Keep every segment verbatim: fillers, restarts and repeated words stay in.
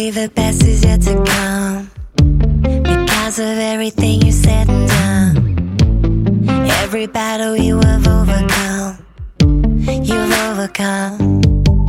believe the best is yet to come, because of everything you said and done. Every battle you have overcome, you've overcome.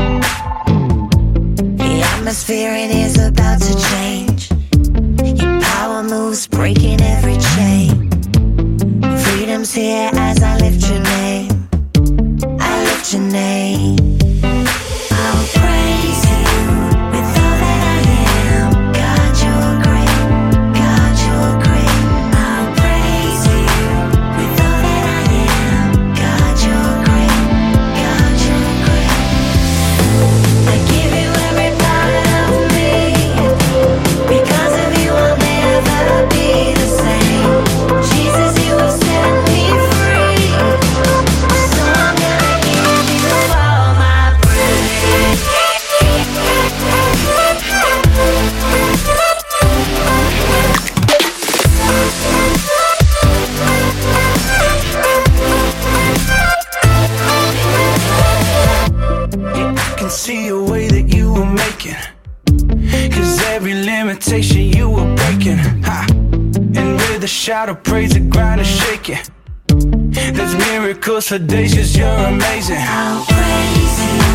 The atmosphere in here's about to change. Your power moves, breaking every chain. Freedom's here as I lift your name. I lift your name. I'll praise you with all that I am. God, you're great. God, you're great. I'll praise you with all that I am. God, you're great. God, you're great. I give you every part of me. Because of you, I'll never be the same. Jesus, you have set me free. So I'm gonna give you all my praise. I can see a way that you were making, 'cause every limitation you were breaking, ha. And with a shout of praise, the ground is shaking. There's miracles for days, 'cause you're amazing. I'll praise you